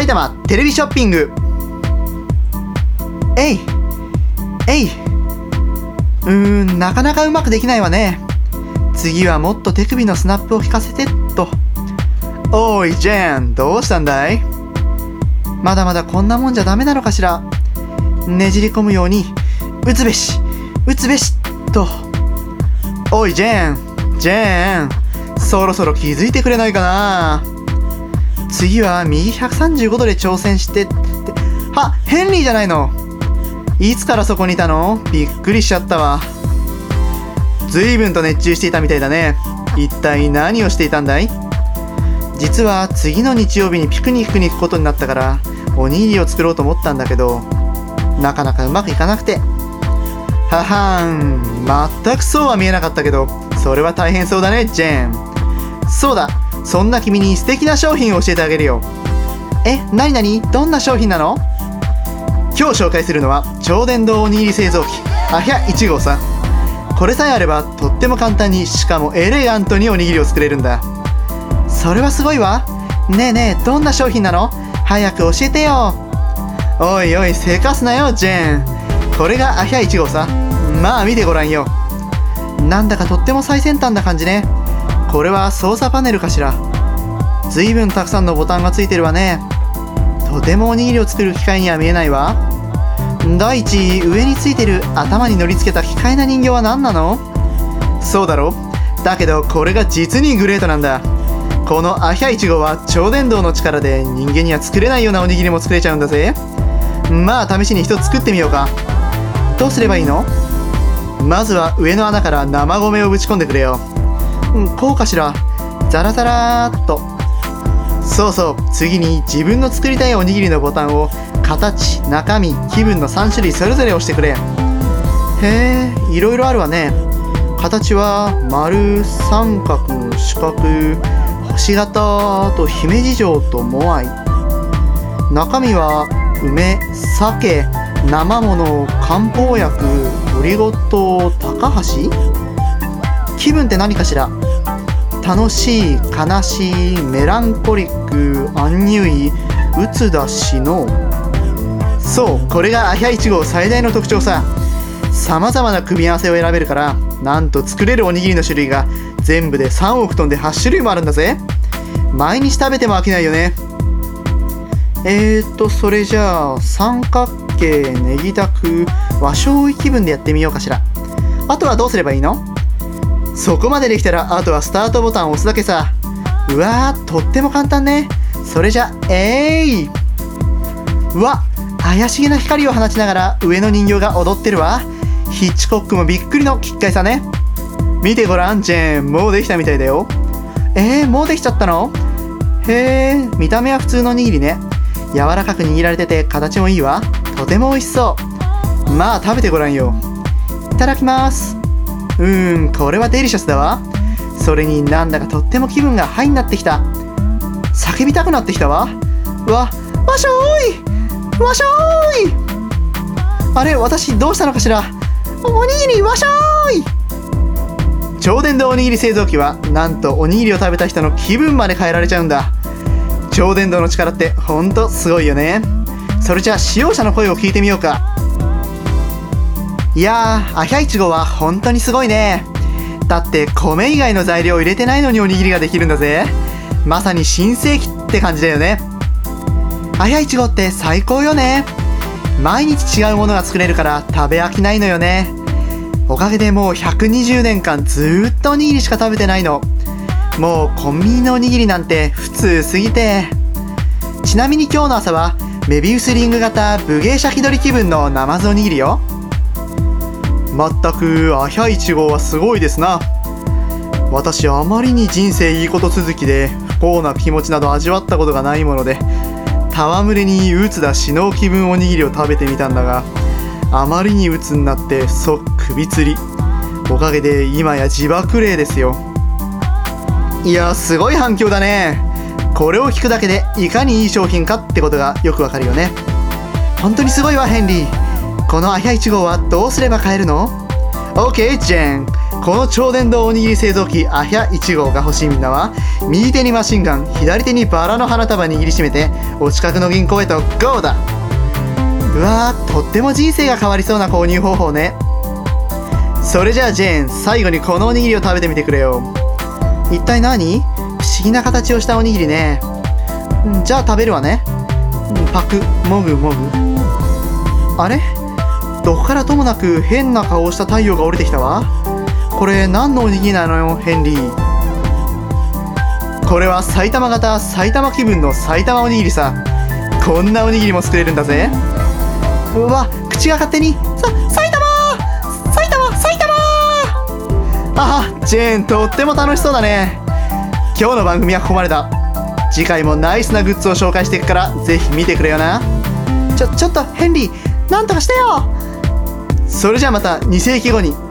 埼玉テレビショッピング。えいえい。なかなかうまくできないわね。次はもっと手首のスナップを効かせてっと。おいジェーン、どうしたんだい？まだまだこんなもんじゃダメなのかしら。ねじり込むように打つべしと。おいジェーン、そろそろ気づいてくれないかな。次は右135度で挑戦してって。ヘンリーじゃないの。いつからそこにいたの？びっくりしちゃったわ。随分と熱中していたみたいだね。一体何をしていたんだい？実は次の日曜日にピクニックに行くことになったからおにぎりを作ろうと思ったんだけど、なかなかうまくいかなくて。ははん、全くそうは見えなかったけど、それは大変そうだねジェーン。そうだ、そんな君に素敵な商品を教えてあげるよ。なにどんな商品なの？今日紹介するのは超電導おにぎり製造機アヒャ1号さ。これさえあればとっても簡単に、しかもエレガントにおにぎりを作れるんだ。それはすごいわ。ねえどんな商品なの？早く教えてよ。おいおい、せかすなよジェーン。これがアヒャ1号さ。まあ見てごらんよ。なんだかとっても最先端な感じね。これは操作パネルかしら。ずいぶんたくさんのボタンがついてるわね。とてもおにぎりを作る機械には見えないわ。第一、上についてる頭に乗り付けた機械な人形は何なの？そうだろ？だけどこれが実にグレートなんだ。このアヒャ1号は超電導の力で人間には作れないようなおにぎりも作れちゃうんだぜ。まあ試しに一つ作ってみようか。どうすればいいの？まずは上の穴から生米をぶち込んでくれよ。こうかしら。ザラザラーっと。そう、次に自分の作りたいおにぎりのボタンを形、中身、気分の3種類それぞれ押してくれ。へえ、いろいろあるわね。形は丸、三角、四角、星型と姫路城とモアイ。中身は梅、鮭、生もの、漢方薬、オリゴ糖、高橋。気分って何かしら。楽しい、悲しい、メランコリック、アンニュイ、うつだしの。そう、これがアヒャ1号最大の特徴さ。様々な組み合わせを選べるから、なんと作れるおにぎりの種類が全部で3億トンで8種類もあるんだぜ。毎日食べても飽きないよね。それじゃあ三角形、ネギタク、和醤油気分でやってみようかしら。あとはどうすればいいの？そこまでできたらあとはスタートボタンを押すだけさ。うわー、とっても簡単ね。それじゃうわ、怪しげな光を放ちながら上の人形が踊ってるわ。ヒッチコックもびっくりの奇怪さね。見てごらんジェーン、もうできたみたいだよ。もうできちゃったの？へー、見た目は普通のおにぎりね。柔らかく握られてて形もいいわ。とても美味しそう。まあ食べてごらんよ。いただきます。これはデリシャスだわ。それになんだかとっても気分がハイになってきた。叫びたくなってきたわ。わしょーい、わしょーい。あれ、私どうしたのかしら。おにぎりわしょーい。超電導おにぎり製造機はなんとおにぎりを食べた人の気分まで変えられちゃうんだ。超電導の力ってほんとすごいよね。それじゃあ使用者の声を聞いてみようか。いやー、アヒャ1号は本当にすごいね。だって米以外の材料を入れてないのにおにぎりができるんだぜ。まさに新世紀って感じだよね。アヒャ1号って最高よね。毎日違うものが作れるから食べ飽きないのよね。おかげでもう120年間ずーっとおにぎりしか食べてないの。もうコンビニのおにぎりなんて普通すぎて。ちなみに今日の朝はメビウスリング型武芸者気取り気分のナマズおにぎりよ。まったくアヒャ1号はすごいですな。私あまりに人生いいこと続きで不幸な気持ちなど味わったことがないもので、戯れに鬱だ死のう気分おにぎりを食べてみたんだが、あまりに鬱になって即首吊り。おかげで今や自爆霊ですよ。いやすごい反響だね。これを聞くだけでいかにいい商品かってことがよくわかるよね。本当にすごいわヘンリー。このアヒャ1号はどうすれば買えるの？ OK ジェーン、 この超電動おにぎり製造機アヒャ1号が欲しいみんなは、右手にマシンガン、左手にバラの花束握りしめてお近くの銀行へと GO だ。うわー、とっても人生が変わりそうな購入方法ね。それじゃあジェーン、最後にこのおにぎりを食べてみてくれよ。一体何？不思議な形をしたおにぎりね。じゃあ食べるわね。パク、もぐもぐ。あれ？どこからともなく変な顔をした太陽が降りてきたわ。これ何のおにぎりなのよ、ヘンリー。これは埼玉型埼玉気分の埼玉おにぎりさ。こんなおにぎりも作れるんだぜ。うわ、口が勝手に埼玉ああ、ジェーン、とっても楽しそうだね。今日の番組はここまでだ。次回もナイスなグッズを紹介していくからぜひ見てくれよな。ちょっとヘンリー、なんとかしてよ。それじゃあまた2世紀後に。